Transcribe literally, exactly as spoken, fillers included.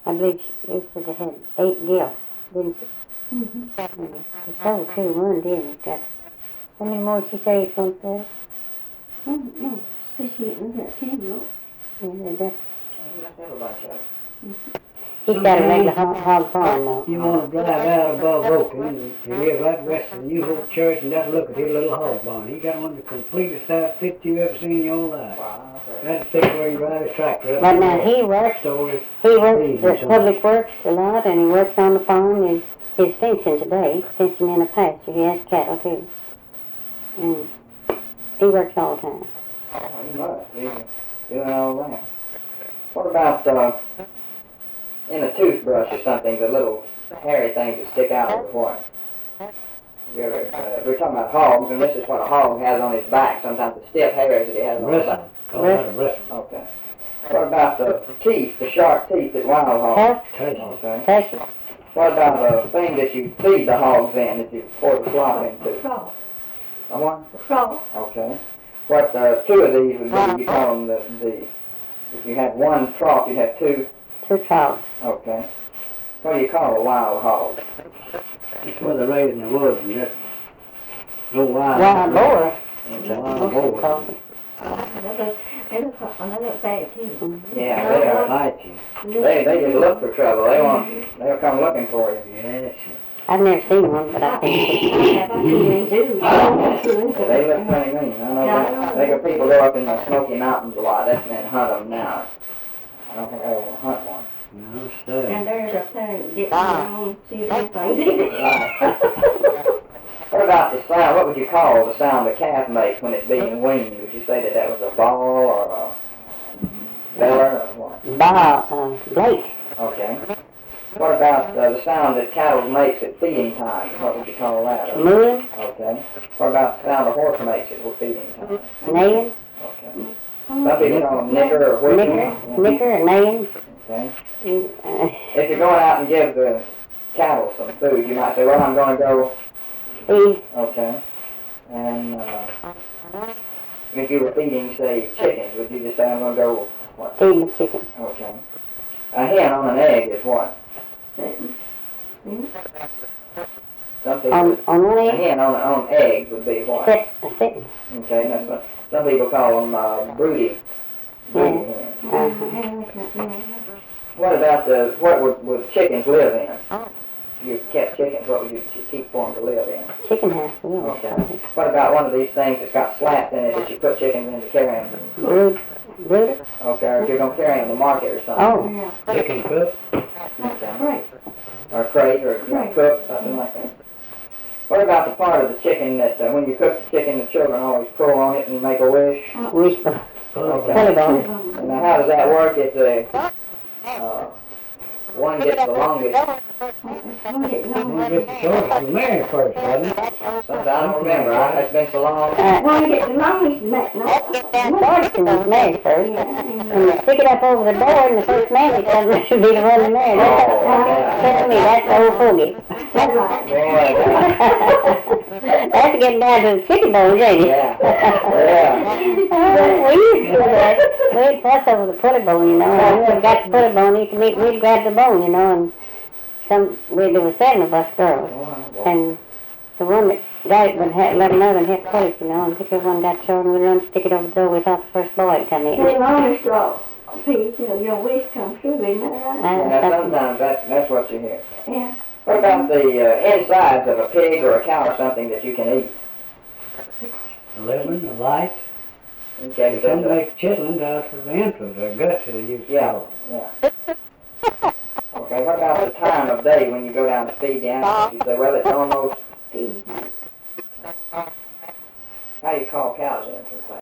I believe she, they said they had eight gifts, didn't she? Mm-hmm. Mm. She sold two, one didn't. Got how many more did she say it's going to sell? Oh, no. So she was at ten, no? Yeah, that, Mm-hmm. he's got a regular hog, hog farm now. You want to drive out above Oaken and he lives right west of the New Hope Church and just look at his little hog barn. He got one of the completest outfits you ever seen in your life. Wow. That's the where he drives his tractor up. But to now the he works, stores. he works Easy, at son. Public Works a lot, and he works on the farm. He's, he's fencing today, fencing in a pasture. He has cattle too. And he works all the time. Oh, he must. He's doing all that. What about uh, in a toothbrush or something, the little hairy things that stick out of the what? You ever, uh, we're talking about hogs, and this is what a hog has on his back. Sometimes the stiff hairs that he has on his back. Bristle. Call that a bristle. Okay. What about the teeth, the sharp teeth that wild hogs? Tusk, Touchy. Okay. tusk, What about the thing that you feed the hogs in, that you pour the slop into? Frog. A what? Frog. Okay. What uh, two of these would be, you call them the, the, if you had one trough, you'd have two. two troughs. Okay. What do you call a wild hog? That's where they're raised in the woods and just go wild. Wild boar. Okay. Wild Most people boar. call them. Another, another, another bad too. Yeah, they are. Fight you. They, they just look for trouble. They want, they'll come looking for you. Yes. I've never seen one, but I think I have a feeling too. Yeah, they look pretty mean. I know that. They got people go up in the Smoky Mountains a lot. That's and hunt them now. I don't think I ever will hunt one. No, And stay. there's a thing getting around, see if they find it. Right. What about the sound? What would you call the sound the calf makes when it's being weaned? Would you say that that was a bawl or a beller or what? Bob, uh, Blake. Okay. What about uh, the sound that cattle makes at feeding time? What would you call that? Mooing, Okay. What about the sound a horse makes at feeding time? neighing, Okay. Some people call them nicker or whipping. nicker, nicker, and neighing. Okay. Uh, If you're going out and give the cattle some food, you might say, well, I'm going to go, feed, okay. And uh, if you were feeding, say, chickens, would you just say, I'm going to go, what? feed the chicken. Okay. A hen on an egg is what? Some people, On, on one a egg, hen on, on eggs would be what? sit, a sitting. Okay, that's what, some people call them uh, broody, broody hens. Uh-huh. What about the, what would, would chickens live in? If you kept chickens, what would you keep for them to live in? Chicken house, yeah. Okay. What about one of these things that's got slats in it that you put chickens in to carry them? Brood, brood, Okay, or if you're going to carry them to market or something. oh, Yeah. Chicken cook. That's right. Or a crate, or you know, Right. cook, something like that. What about the part of the chicken that uh, when you cook the chicken, the children always pull on it and make a wish? whisper, Okay. belly bone. And now how does that work? It's a, uh, one gets the longest, We'll get the shortest. We married first, wasn't it? something I don't remember, I, it's been so long. Uh, Well, you get the longest neck, no? Thornton was married first, Yeah. and they stick it up over the door, and the first man that comes in should be the one that married. Oh, yeah. That's to me, that's the old fogey. That's right. Boy, That's getting down to the chicken bones, ain't it? yeah, yeah. Uh, we used to do that. We'd fuss over the pulley bone, you know, and we got the pulley bone, each week we'd grab the bone, you know, and some, we, there were seven of us girls, and the one that got it would have, let another one hit pulley, you know, and pick up one got short, and we'd run, stick it over the door, we thought the first boy would come in. The longest straw piece, you know, your wish comes true, isn't that right? Uh, Yeah, something- sometimes that's, that's what you hear. Yeah. What about the uh, insides of a pig or a cow or something that you can eat? The liver, the lights. Okay, Some so, make chitlins out of the entrails, or guts, as they used to yeah, call yeah. Okay, what about the time of day when you go down to feed the animals? You say, well, it's almost, how do you call cows in?